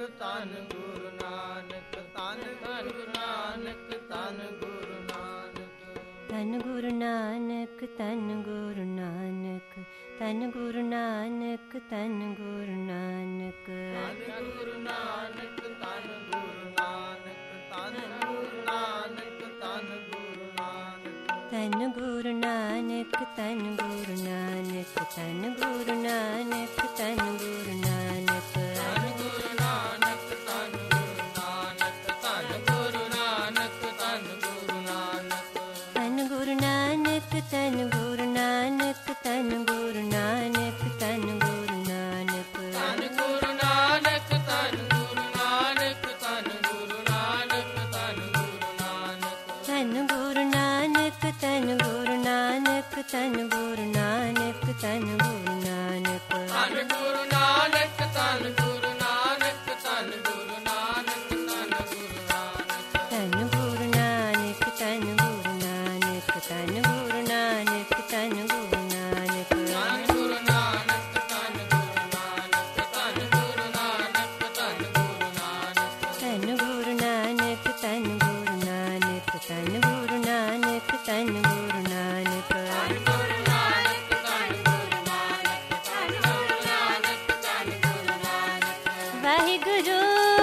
ਧੰਨ ਗੁਰੂ ਨਾਨਕ, ਧੰਨ ਗੁਰੂ ਨਾਨਕ, ਧੰਨ ਗੁਰੂ ਨਾਨਕ। ਧੰਨ ਗੁਰੂ ਨਾਨਕ, ਧੰਨ ਗੁਰੂ ਨਾਨਕ, ਧੰਨ ਗੁਰੂ ਨਾਨਕ, ਧੰਨ ਗੁਰੂ ਨਾਨਕ। ਧੰਨ ਗੁਰੂ ਨਾਨਕ, ਧੰਨ ਗੁਰੂ ਨਾਨਕ, ਧੰਨ ਗੁਰੂ ਨਾਨਕ, ਧੰਨ ਗੁਰੂ ਨਾਨਕ। ਧੰਨ ਗੁਰੂ ਨਾਨਕ, ਧੰਨ ਗੁਰੂ ਨਾਨਕ, ਧੰਨ ਗੁਰੂ ਨਾਨਕ, ਧੰਨ ਗੁਰੂ ਨਾਨਕ। ਧੰਨ ਗੁਰੂ ਨਾਨਕ, ਧੰਨ ਗੁਰੂ ਨਾਨਕ, ਧੰਨ ਗੁਰੂ ਨਾਨਕ, ਧੰਨ ਗੁਰੂ ਨਾਨਕ। ਧੰਨ ਗੁਰੂ ਨਾਨਕ, ਧੰਨ ਗੁਰੂ ਨਾਨਕ, ਧੰਨ ਗੁਰੂ ਨਾਨਕ, ਧੰਨ ਗੁਰੂ ਨਾਨਕ। ਧੰਨ ਗੁਰੂ ਨਾਨਕ, ਧੰਨ ਗੁਰੂ ਨਾਨਕ, ਧੰਨ ਗੁਰੂ ਨਾਨਕ, ਧੰਨ ਗੁਰੂ ਨਾਨਕ। ਧੰਨ ਗੁਰੂ ਨਾਨਕ, ਧੰਨ ਗੁਰੂ ਨਾਨਕ, ਧੰਨ ਗੁਰੂ ਨਾਨਕ, ਧੰਨ ਗੁਰੂ ਨਾਨਕ। ਧੰਨ ਗੁਰੂ ਨਾਨਕ, ਧੰਨ ਗੁਰੂ ਨਾਨਕ, ਧੰਨ ਗੁਰੂ ਨਾਨਕ, ਧੰਨ ਗੁਰੂ ਨਾਨਕ। ਧੰਨ ਗੁਰੂ ਨਾਨਕ, ਧੰਨ ਗੁਰੂ ਨਾਨਕ, ਧੰਨ ਗੁਰੂ ਨਾਨਕ, ਧੰਨ ਗੁਰੂ ਨਾਨਕ। ਧੰਨ ਗੁਰੂ ਨਾਨਕ, ਧੰਨ ਗੁਰੂ ਨਾਨਕ, ਧੰਨ ਗੁਰੂ ਨਾਨਕ, ਧੰਨ ਗੁਰੂ ਨਾਨਕ। ਧੰਨ ਗੁਰੂ ਨਾਨਕ, ਧੰਨ ਗੁਰੂ ਨਾਨਕ, ਧੰਨ ਗੁਰੂ ਨਾਨਕ, ਧੰਨ ਗੁਰੂ ਨਾਨਕ। ਧੰਨ ਗੁਰੂ ਨਾਨਕ, ਧੰਨ ਗੁਰੂ ਨਾਨਕ, ਧੰਨ ਗੁਰੂ ਨਾਨਕ, ਧੰਨ ਗੁਰੂ ਨਾਨਕ। ਵਾਹਿਗੁਰੂ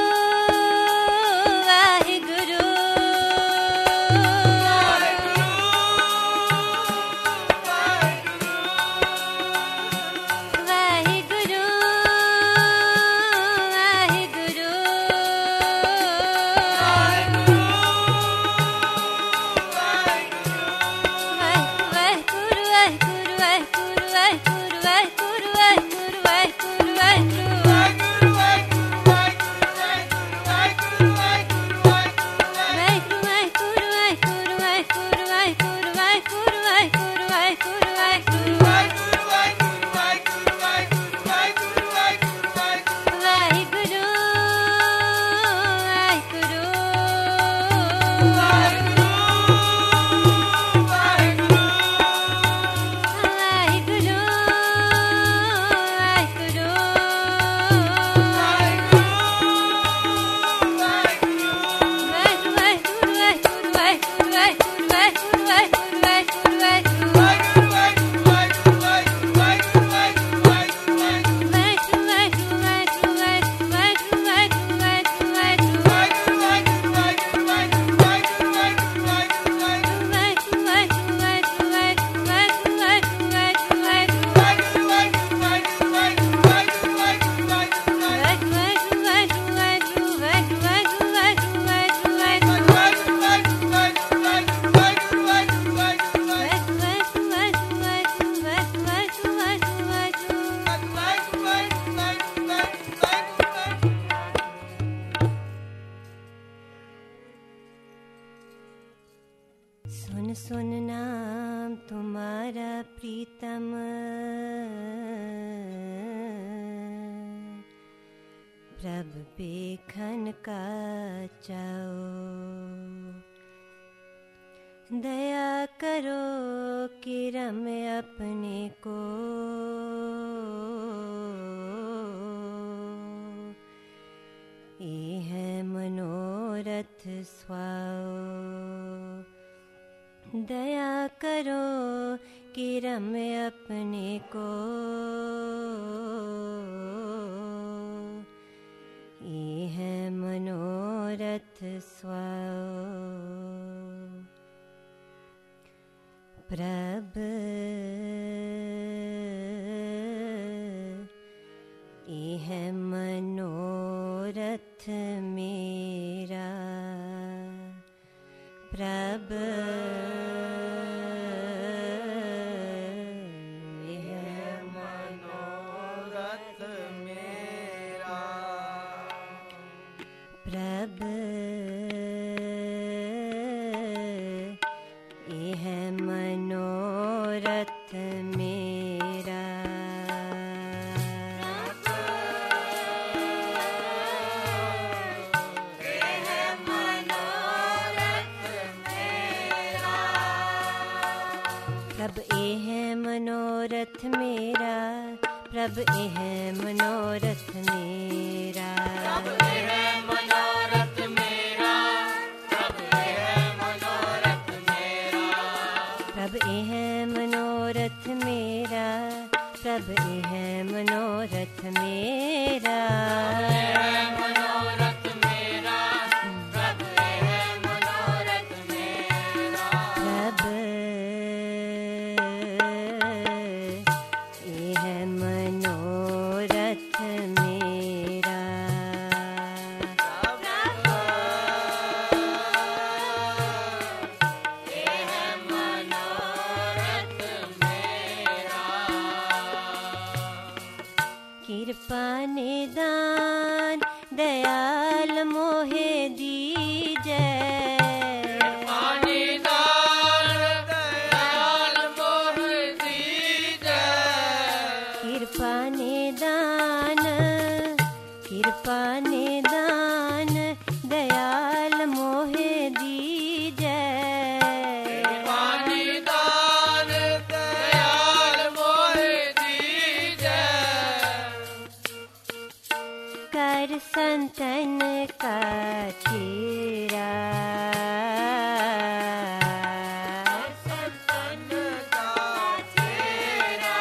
ਵਾਹਿਗੁਰੂ ਵਾਹਿਗੁਰੂ ਵਾਹਿਗੁਰੂ सुन सुन नाम तुम्हारा प्रीतम, प्रभ पेखन का चाओ। दया करो कि रमे अपने को, ये है मनोरथ स्वाओ। दया करो कि रमे अपने को, ये है मनोरथ स्वाओ। प्रभ ये है मनोरथ मेरा, प्रभ प्रभ ये है मनोरथ मेरा। प्रभ ये है मनोरथ मेरा, प्रभ ये है मनोरथ मेरा। मनोरथ मेरा, मनोरथ मेरा प्रभु है मनोरथ मेरा, प्रभु ये है मनोरथ मेरा, ये है मनोरथ मेरा। कृपा निदान दयाल मोहे दीजै, पानी दान दयाल मोह दीजै, कृपा निदान दयाल मोहे दीजै, पानी दान दयाल मोह दीजै, कर संतन का चेरा, संतन का चेरा,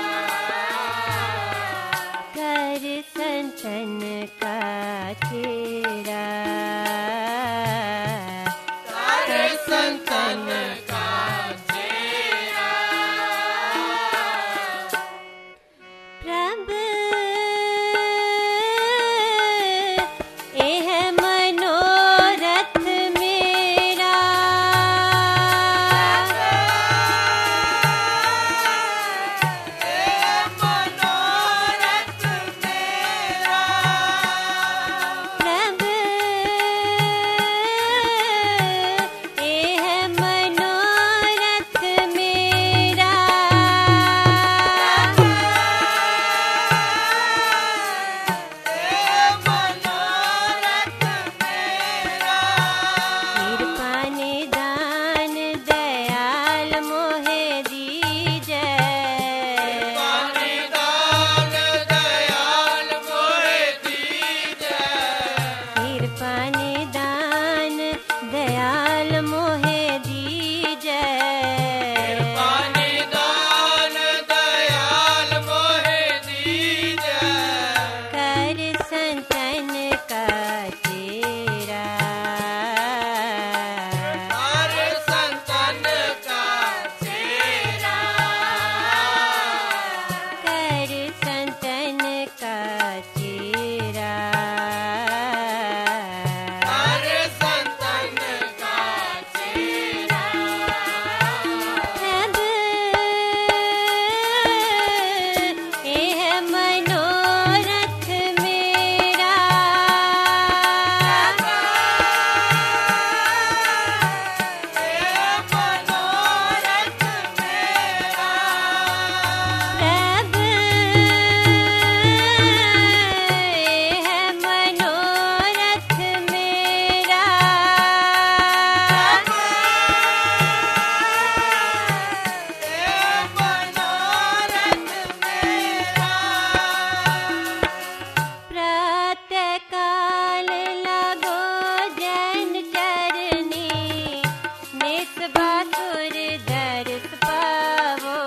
कर संतन का चेरा, कर संतन का चेरा, प्रभु ये है मनोरथ मेरा, मनोरथ मेरा, प्रभु ये है मनोरथ मेरा, मनोरथ मेरा, कृपा निदान दयाल मोहे दीजै, पानी दान दयाल मोह दीजै, कृपा निदान दयाल मोहे दीजै, पानी दान दयाल मोह दीजै, कर संतन का चेरा, हर संतन का चेरा, कर संतन का चेरा, हर संतन का चेरा, प्रभु ये है मनोरथ मेरा, मनोरथ मेरा, प्रभु ये है मनोरथ मेरा, मनोरथ मेरा, प्रातः काल लगो जन चरनी, निस्बासुर दर्श पावो,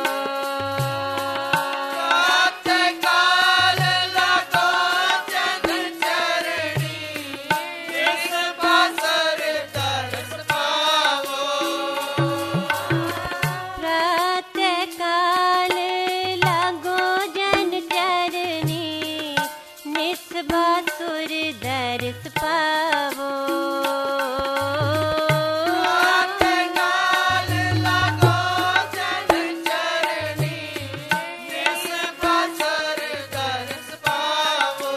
प्रातःकाल लगो जन चरणी, इस बासर दर्श पावो, प्रातः काल लगो जन चरनी, निस्बासुर दर्श पावो, प्रातःकाल लगो जन चरणी, इस बासर दर्श पावो,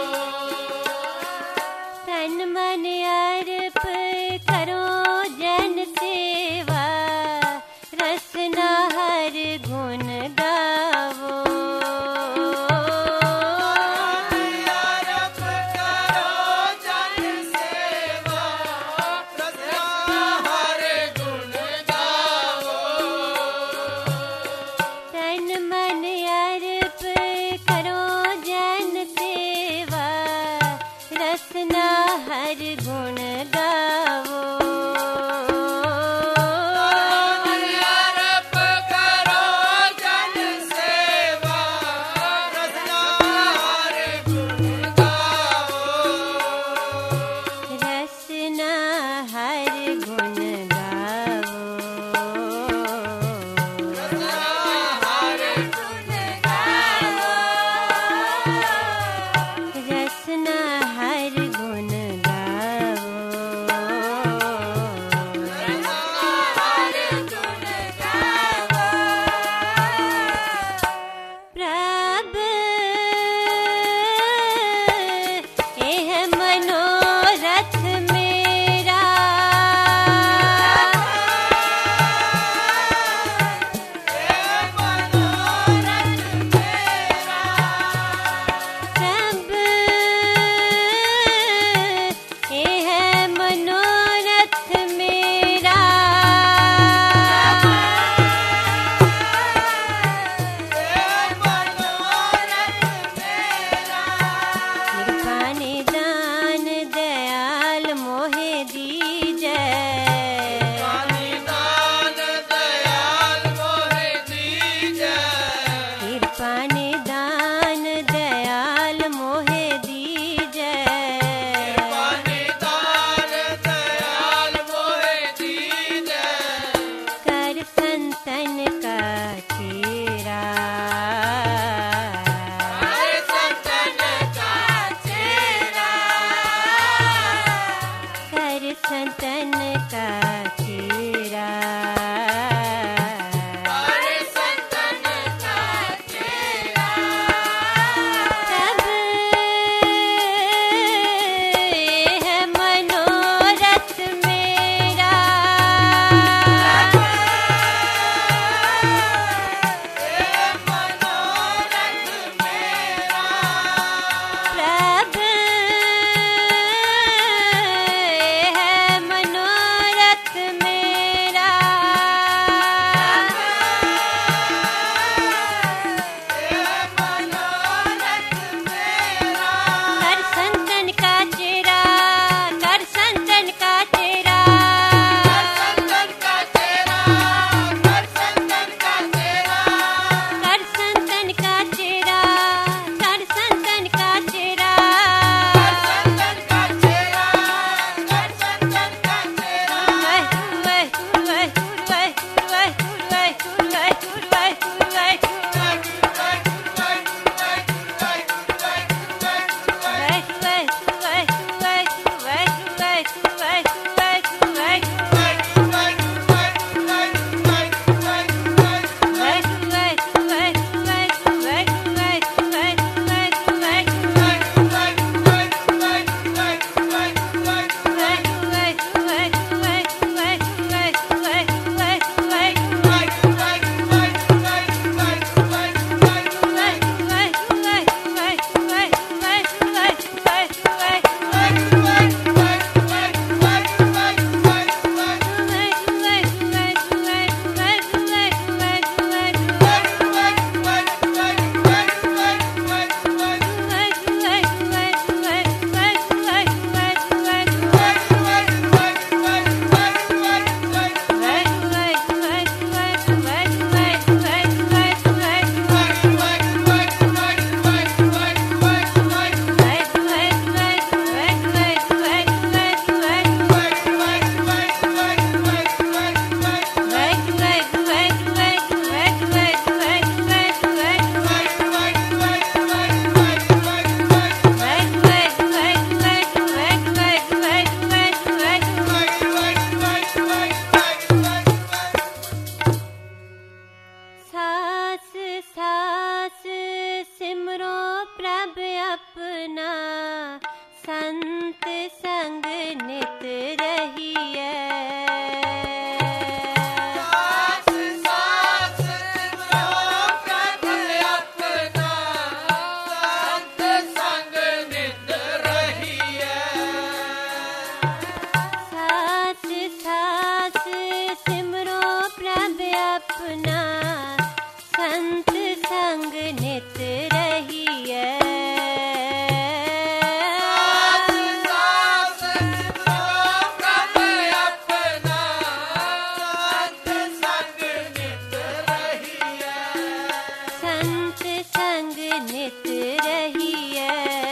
तन मन अर्प करो जन सेवा, रसना हर गुण गावो, आरप करो जन अपना संत संग नित रहिए। अपना संत संग नित रहिए। संत संग नित रहिए।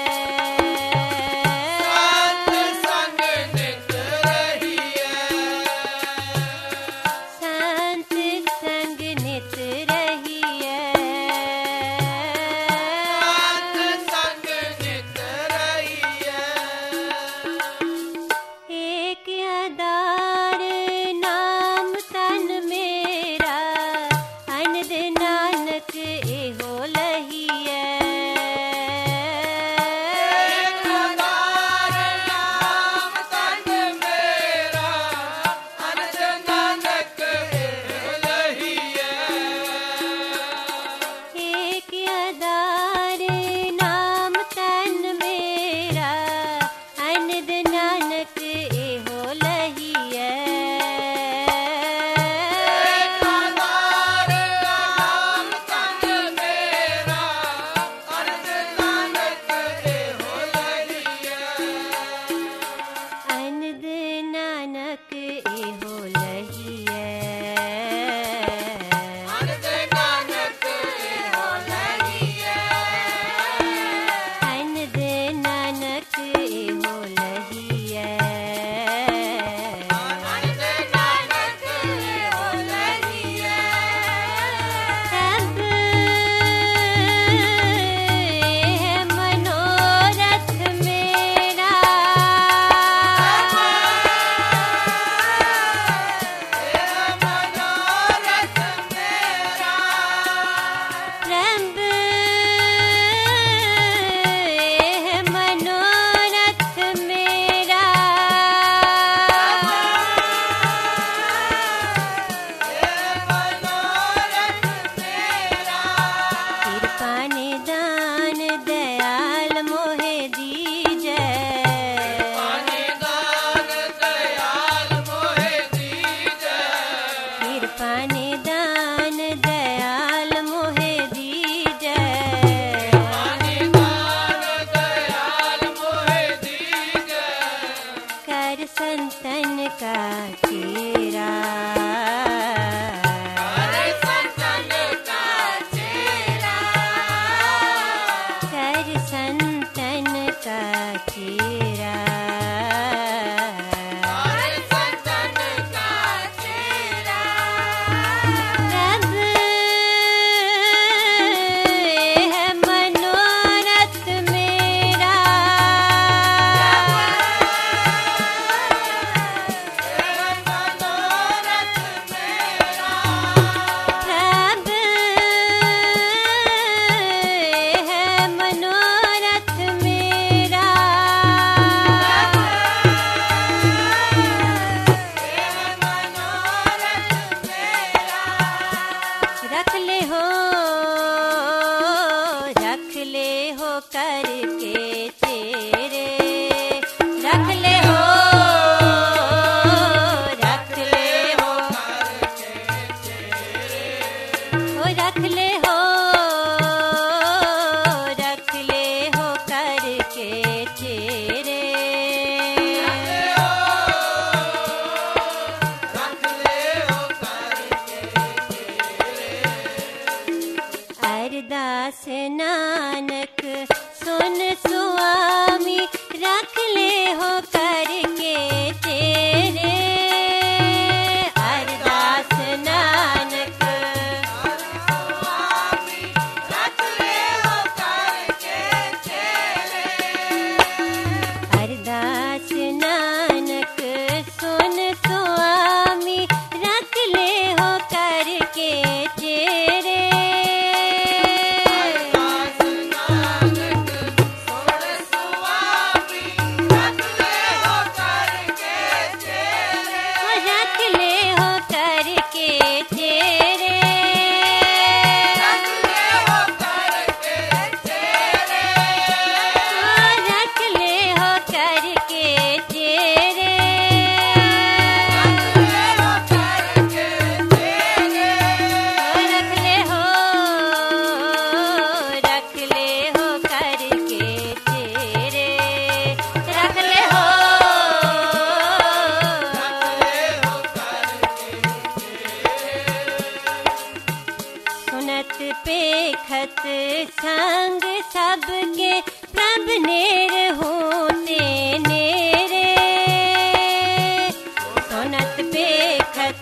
संतन का चेरा कर संतन का चेरा कर संतन का चेरा कर संतन का चेरा रब है मनोरथ मेरा करके तेरे रख ले हो रख ले हो करके तेरे अरदास नानक सुन स्वामी प्रभ नेर होते नेरे सुनत पेखत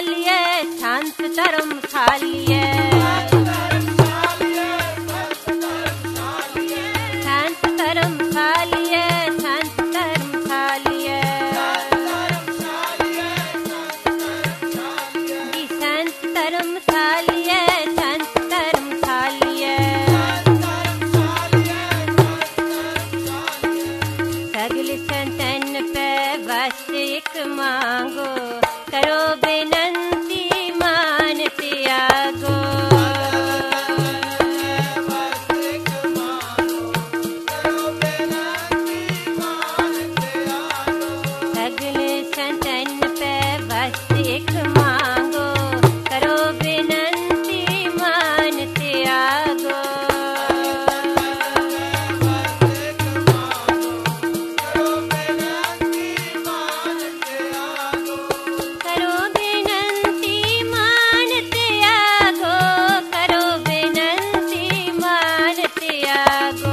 धर्मशालिए संत धर्मशालिए संत धर्मशालिए संत धर्मशालिए जी संत धर्मशालिए संत धर्मशालिए सगल संतन पे बस एक मांगो करो बेनंती मान त्यागो सगल संतन पे बस एक मांगो करो बेनंती मान त्यागो करो बेनंती मान त्यागो करो बेनंती मान त्यागो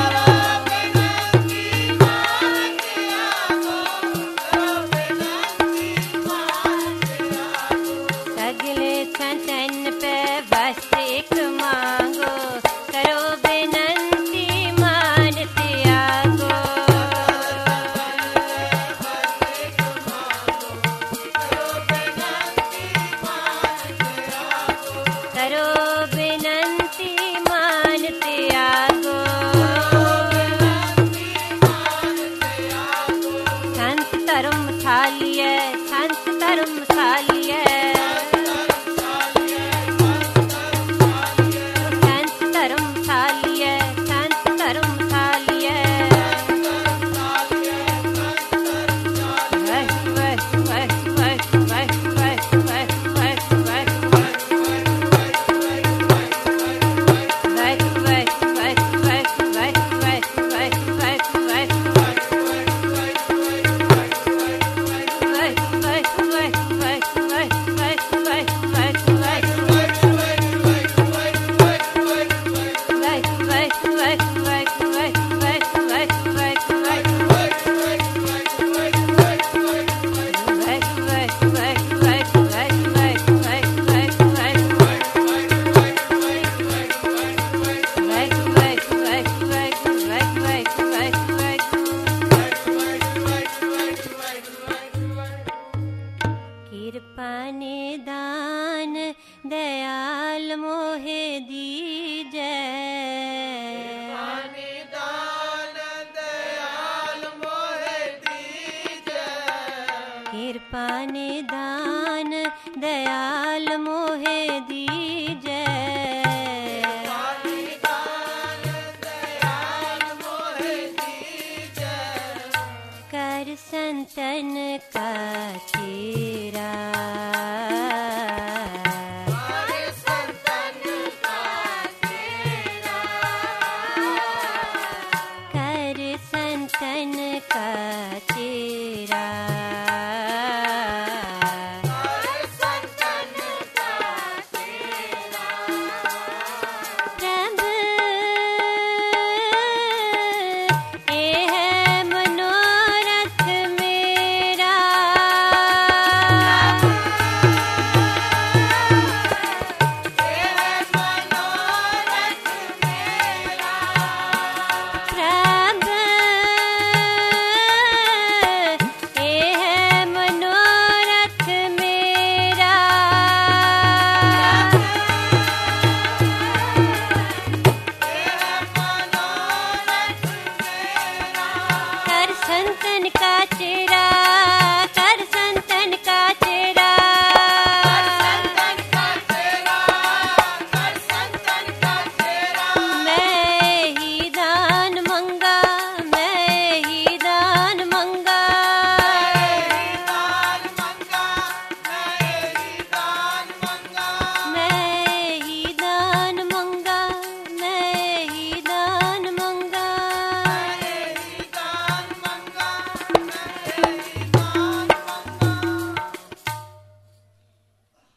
सगले संतन पे बस एक मांगो करो बेनंती मान त्यागो करो बेनंती मान त्यागो संत धर्मशालिए संत धर्मशालिए संत धर्मशालिए संत धर्मशालिए वह वह वह वह वह वह वह कृपा निदान दयाल मोहे दीजै निदान दयाल मोहे दीजै कृपा निदान दयाल मोहे दीजै